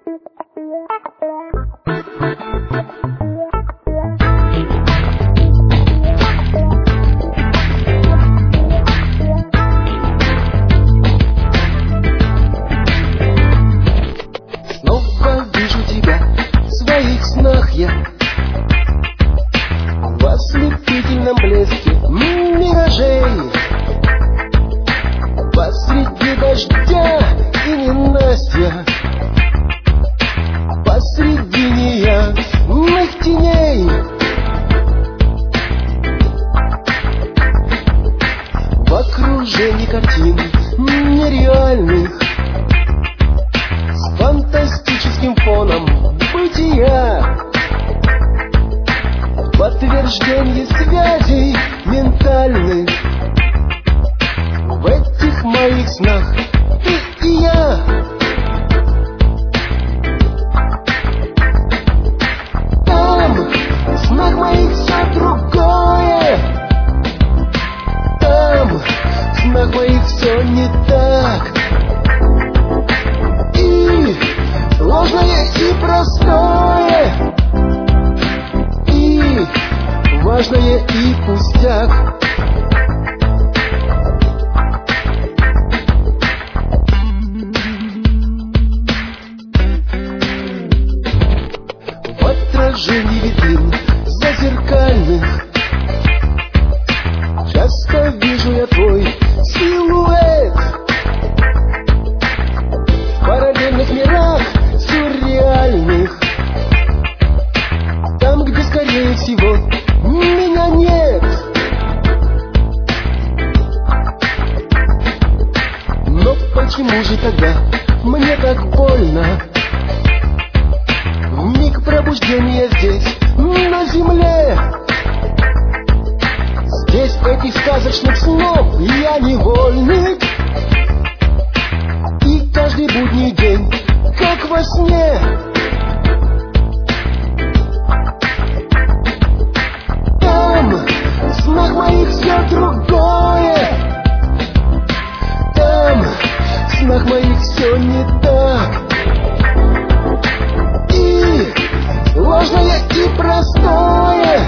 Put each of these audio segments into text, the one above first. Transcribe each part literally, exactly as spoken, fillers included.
Снова вижу тебя в своих снах я, в ослепительном блеске миражей, посреди дождя и ненастья, посреди неясных теней. В окружении картин нереальных, с фантастическим фоном бытия, подтверждение связей ментальных. В этих моих снах ты и я. Там в снах моих все другое, там в снах моих все не так. И ложное, и простое, и важное, и пустяк. В отражении витрин зазеркальных часто вижу я твой силуэт. В параллельных мирах сюрреальных, там, где, скорее всего, меня нет. Но почему же тогда мне так больно? В миг пробуждения здесь, на земле, здесь этих сказочных снов я невольник. И каждый будний день, как во сне, там в снах моих все другое, там в снах моих все не так. И ложное, и простое,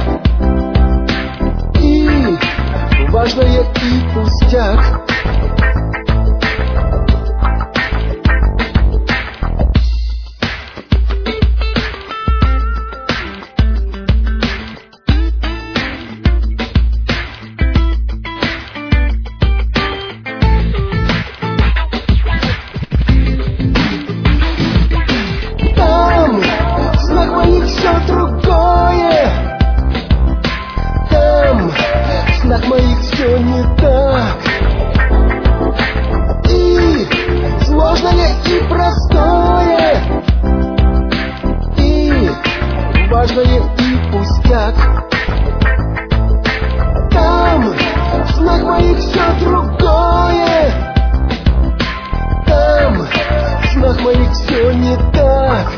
и важное, и пустяк. Все другое, там в снах моих все не так. И сложное, и простое, и важное, и пустяк. Там в снах моих все другое, там в снах моих все не так.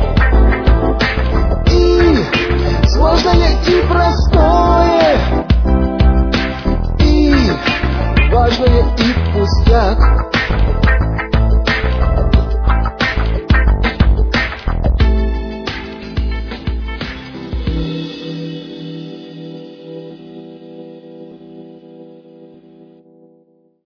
Сложное, и простое, и важное, и пустяк.